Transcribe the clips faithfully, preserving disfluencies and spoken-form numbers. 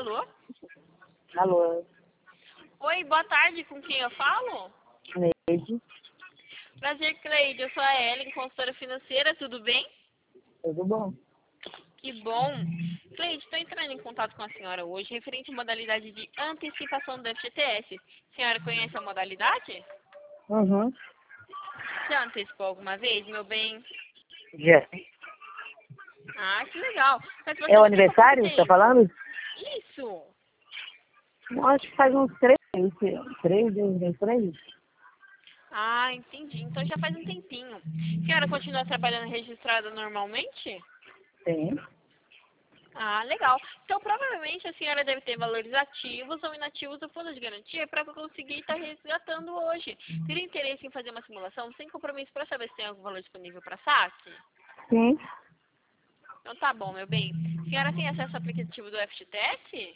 Alô? Alô, Oi, boa tarde, com quem eu falo? Neide, Prazer, Cleide, eu sou a Ellen, consultora financeira, tudo bem? tudo bom? Que bom. Cleide, estou entrando em contato com a senhora hoje referente à modalidade de antecipação do F G T S. A senhora conhece a modalidade? Uhum. Já antecipou alguma vez, meu bem? Já. Ah, que legal. Mas você É o não tem pouco aniversário que você tá tempo. falando? Isso. Eu acho que faz uns três, três, três, três. Ah, entendi. Então já faz um tempinho. A senhora continua trabalhando registrada normalmente? Tem. Ah, legal. Então, provavelmente a senhora deve ter valores ativos ou inativos do fundo de garantia para conseguir estar resgatando hoje. Teria interesse em fazer uma simulação sem compromisso para saber se tem algum valor disponível para saque? Sim. Então tá bom, meu bem. A senhora tem acesso ao aplicativo do F G T S?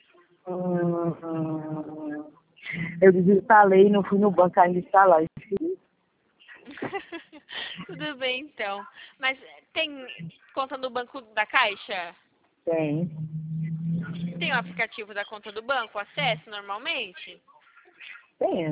Hum, eu desinstalei e não fui no banco ainda instalar. Tudo bem, então. Mas tem conta no banco da Caixa? Tem. Tem o aplicativo da conta do banco? Acesso normalmente? Tem.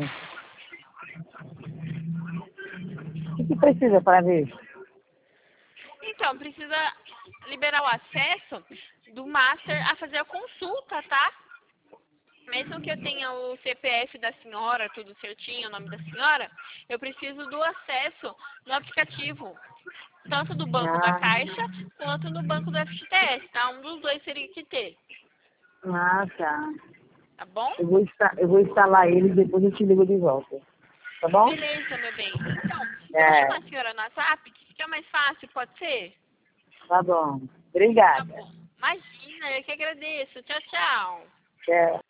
O que que precisa para ver? Então, precisa liberar o acesso do Master a fazer a consulta, tá? Mesmo que eu tenha o C P F da senhora, tudo certinho, o nome da senhora, eu preciso do acesso no aplicativo. Tanto do banco da Ah, Caixa, quanto no banco do F G T S, tá? Um dos dois teria que ter, ah, tá. tá bom? Eu vou, insta eu vou instalar ele e depois eu te ligo de volta. Tá bom? Beleza, meu bem. Então, eu vou chamar É, a senhora no WhatsApp, que fica mais fácil, pode ser? tá bom. Tá Obrigada. bom. Imagina, eu que agradeço. Tchau, tchau. Tchau.